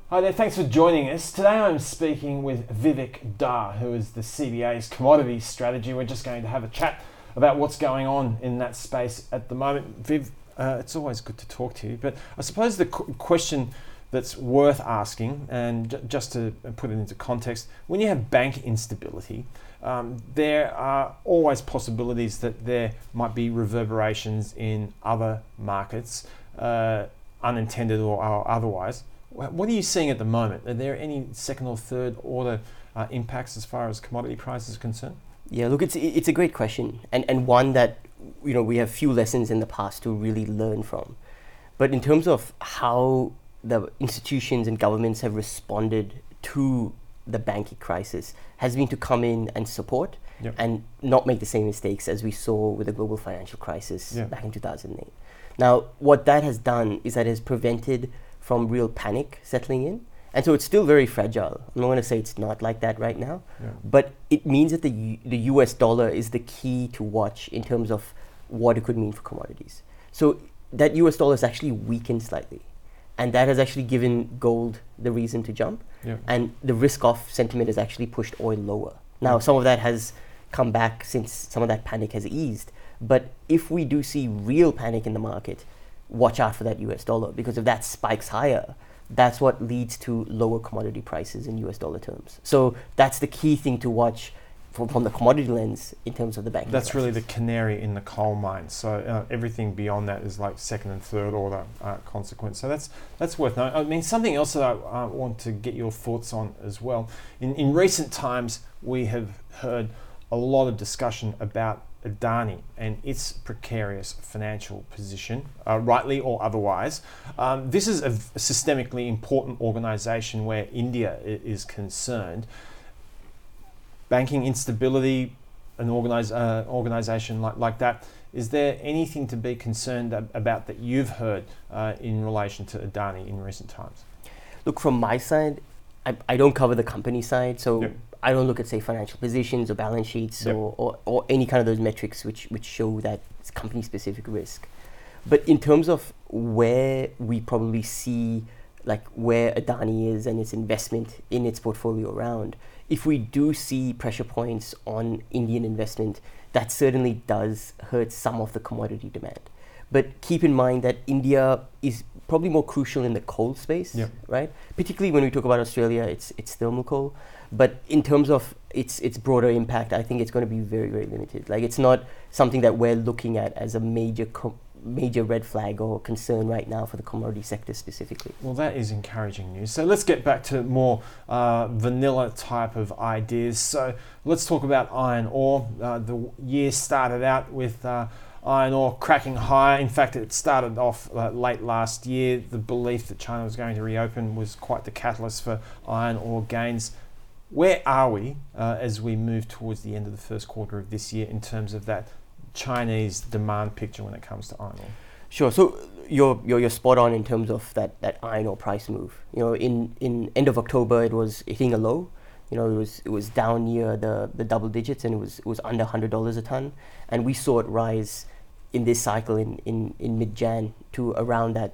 Hi there, thanks for joining us. Today I'm speaking with Vivek Dar, who is the CBA's commodity strategy. We're just going to have a chat about what's going on in that space at the moment. Viv, it's always good to talk to you, but I suppose the question that's worth asking, and just to put it into context, when you have bank instability, there are always possibilities that there might be reverberations in other markets, unintended or otherwise. What are you seeing at the moment? Are there any second or third order impacts as far as commodity prices are concerned? Yeah, look, it's a great question, and one that we have few lessons in the past to really learn from. But in terms of how the institutions and governments have responded to the banking crisis, has been to come in and support and not make the same mistakes as we saw with the global financial crisis back in 2008. Now, what that has done is that it has prevented from real panic settling in. And so it's still very fragile. I'm not going to say it's not like that right now, but it means that the US dollar is the key to watch in terms of what it could mean for commodities. So that US dollar has actually weakened slightly. And that has actually given gold the reason to jump. And the risk-off sentiment has actually pushed oil lower. Now, some of that has come back since some of that panic has eased. But if we do see real panic in the market, watch out for that US dollar, because if that spikes higher, that's what leads to lower commodity prices in US dollar terms. So that's the key thing to watch from the commodity lens in terms of the banking That's crisis. really the canary in the coal mine. So everything beyond that is like second and third order consequence. So that's worth knowing. I mean, something else that I want to get your thoughts on as well. In recent times, we have heard a lot of discussion about Adani and its precarious financial position, rightly or otherwise. This is a systemically important organisation where India is concerned. Banking instability, an organisation like that, is there anything to be concerned about that you've heard in relation to Adani in recent times? Look, from my side, I don't cover the company side, so I don't look at, say, financial positions or balance sheets or any kind of those metrics which show that it's company-specific risk. But in terms of where we probably see, like, where Adani is and its investment in its portfolio around, if we do see pressure points on Indian investment, that certainly does hurt some of the commodity demand. But keep in mind that India is probably more crucial in the coal space, right? Particularly when we talk about Australia, it's thermal coal. But in terms of its broader impact, I think it's going to be very, very limited. Like, it's not something that we're looking at as a major red flag or concern right now for the commodity sector specifically. Well, that is encouraging news. So let's get back to more vanilla type of ideas. So let's talk about iron ore. The year started out with iron ore cracking higher. In fact, it started off late last year. The belief that China was going to reopen was quite the catalyst for iron ore gains. Where are we as we move towards the end of the first quarter of this year in terms of that Chinese demand picture when it comes to iron ore? Sure. So you're spot on in terms of that iron ore price move. In end of October, it was hitting a low. It was down near the double digits, and it was under $100 a ton. And we saw it rise in this cycle in mid-Jan to around that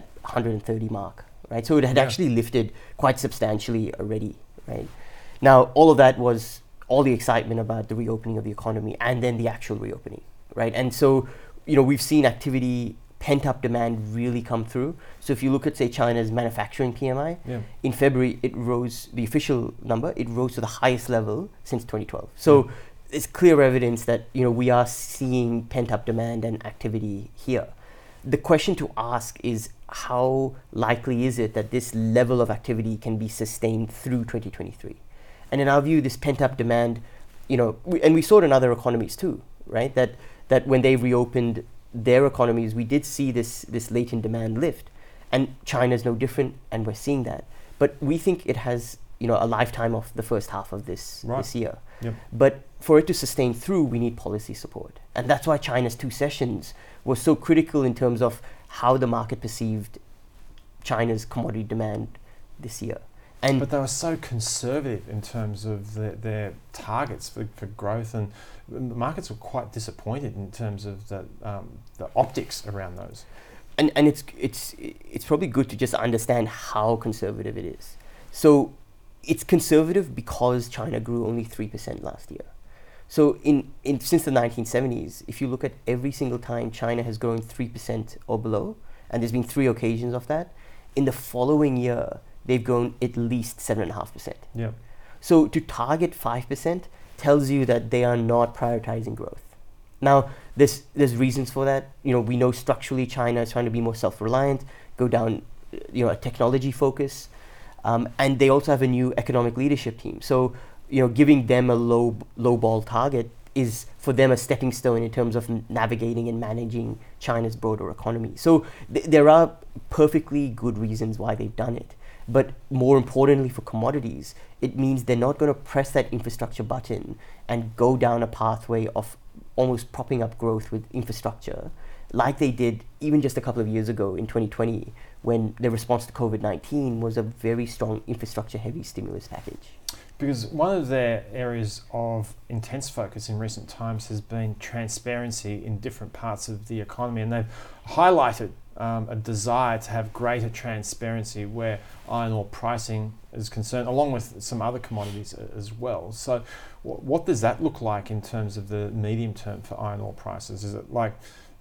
130 mark, right? So it had actually lifted quite substantially already, right? Now, all of that was all the excitement about the reopening of the economy and then the actual reopening, right? And so, we've seen activity, pent-up demand really come through. So if you look at, say, China's manufacturing PMI, in February, it rose, the official number, it rose to the highest level since 2012. So it's clear evidence that, we are seeing pent-up demand and activity here. The question to ask is, how likely is it that this level of activity can be sustained through 2023? And in our view, this pent-up demand, and we saw it in other economies too, right? That when they reopened their economies, we did see this latent demand lift. And China's no different, and we're seeing that. But we think it has, a lifetime of the first half of this year. But for it to sustain through, we need policy support. And that's why China's 2 sessions were so critical in terms of how the market perceived China's commodity demand this year. But they were so conservative in terms of their targets for growth, and the markets were quite disappointed in terms of the optics around those. and it's probably good to just understand how conservative it is. So it's conservative because China grew only 3% last year. So in since the 1970s, if you look at every single time China has grown 3% or below, and there's been 3 occasions of that, in the following year they've grown at least 7.5%. Yeah. So to target 5% tells you that they are not prioritizing growth. Now, there's reasons for that. You know, we know structurally China is trying to be more self-reliant, go down, a technology focus, and they also have a new economic leadership team. So, giving them a low ball target is for them a stepping stone in terms of navigating and managing China's broader economy. So there are perfectly good reasons why they've done it. But more importantly for commodities, it means they're not going to press that infrastructure button and go down a pathway of almost propping up growth with infrastructure like they did even just a couple of years ago in 2020 when the response to COVID-19 was a very strong infrastructure heavy stimulus package. Because one of their areas of intense focus in recent times has been transparency in different parts of the economy, and they've highlighted a desire to have greater transparency where iron ore pricing is concerned, along with some other commodities as well. So what does that look like in terms of the medium term for iron ore prices? Is it like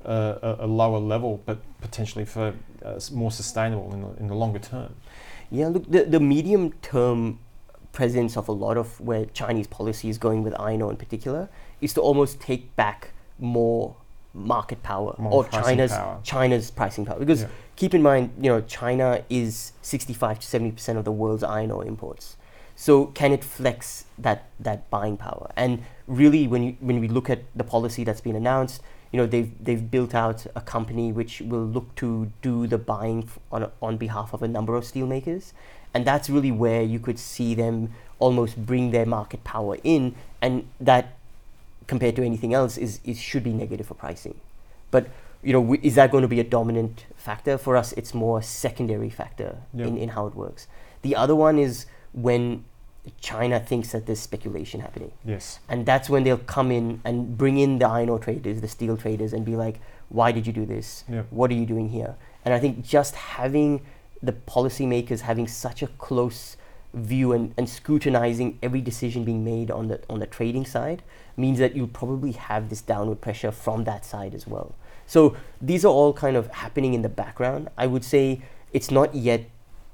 a lower level, but potentially for more sustainable in the longer term? Yeah, look, the medium term presence of a lot of where Chinese policy is going with iron ore in particular is to almost take back more market power or China's pricing power. Because keep in mind, China is 65 to 70% of the world's iron ore imports. So can it flex that buying power? And really, when we look at the policy that's been announced, they've built out a company which will look to do the buying on behalf of a number of steelmakers. And that's really where you could see them almost bring their market power in, and that, compared to anything else, is should be negative for pricing. But is that going to be a dominant factor? For us, it's more a secondary factor in how it works. The other one is when China thinks that there's speculation happening. Yes. And that's when they'll come in and bring in the iron ore traders, the steel traders, and be like, why did you do this? What are you doing here? And I think just having the policymakers having such a close view and scrutinizing every decision being made on the trading side means that you'll probably have this downward pressure from that side as well. So these are all kind of happening in the background. I would say it's not yet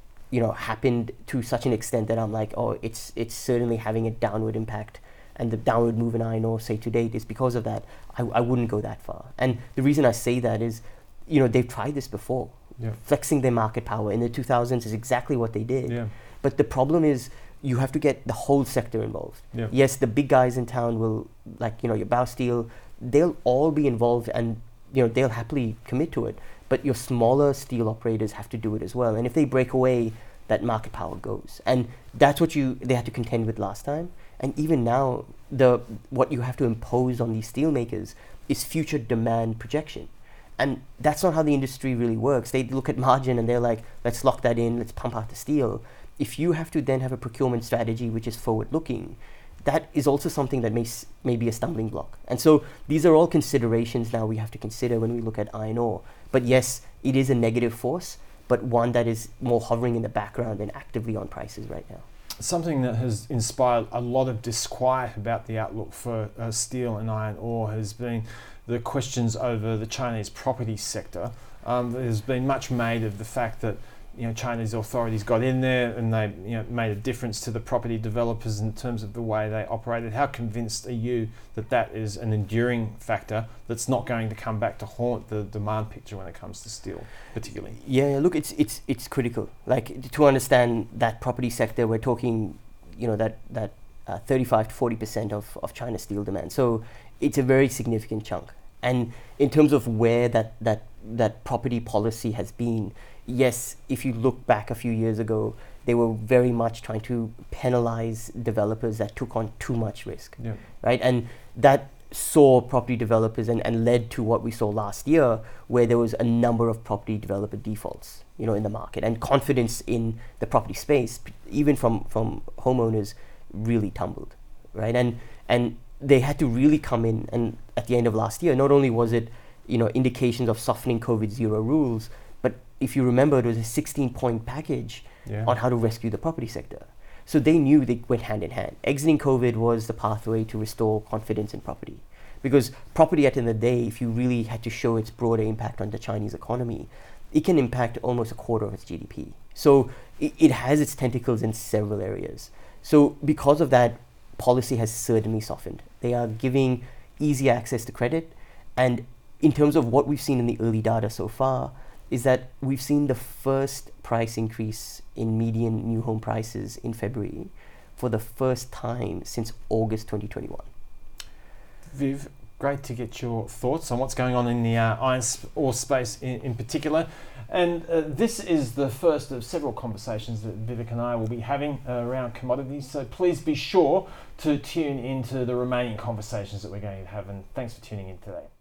happened to such an extent that I'm like, oh, it's certainly having a downward impact, and the downward move in iron ore, say to date, is because of that. I wouldn't go that far. And the reason I say that is, they've tried this before. Flexing their market power in the 2000s is exactly what they did. But the problem is you have to get the whole sector involved. Yes, the big guys in town will, like, your Bao Steel, they'll all be involved, and they'll happily commit to it. But your smaller steel operators have to do it as well. And if they break away, that market power goes. And that's what they had to contend with last time. And even now, what you have to impose on these steel makers is future demand projection. And that's not how the industry really works. They look at margin and they're like, let's lock that in, let's pump out the steel. If you have to then have a procurement strategy which is forward-looking, that is also something that may be a stumbling block. And so these are all considerations now we have to consider when we look at iron ore. But yes, it is a negative force, but one that is more hovering in the background and actively on prices right now. Something that has inspired a lot of disquiet about the outlook for steel and iron ore has been the questions over the Chinese property sector. There's been much made of the fact that Chinese authorities got in there and they made a difference to the property developers in terms of the way they operated. How convinced are you that is an enduring factor that's not going to come back to haunt the demand picture when it comes to steel, particularly? Yeah, look, it's critical. Like, to understand that property sector, we're talking, that 35 to 40% of China's steel demand. So it's a very significant chunk. And in terms of where that property policy has been, yes, if you look back a few years ago, they were very much trying to penalize developers that took on too much risk, right? And that saw property developers and led to what we saw last year, where there was a number of property developer defaults, in the market, and confidence in the property space, even from homeowners, really tumbled, right? And they had to really come in, and at the end of last year, not only was it indications of softening COVID zero rules. But if you remember, it was a 16-point package on how to rescue the property sector. So they knew they went hand in hand. Exiting COVID was the pathway to restore confidence in property. Because property, at the end of the day, if you really had to show its broader impact on the Chinese economy, it can impact almost a quarter of its GDP. So it has its tentacles in several areas. So because of that, policy has certainly softened. They are giving easy access to credit. And in terms of what we've seen in the early data so far, is that we've seen the first price increase in median new home prices in February for the first time since August 2021. Viv, great to get your thoughts on what's going on in the iron ore space in particular. And this is the first of several conversations that Vivek and I will be having around commodities. So please be sure to tune into the remaining conversations that we're going to have. And thanks for tuning in today.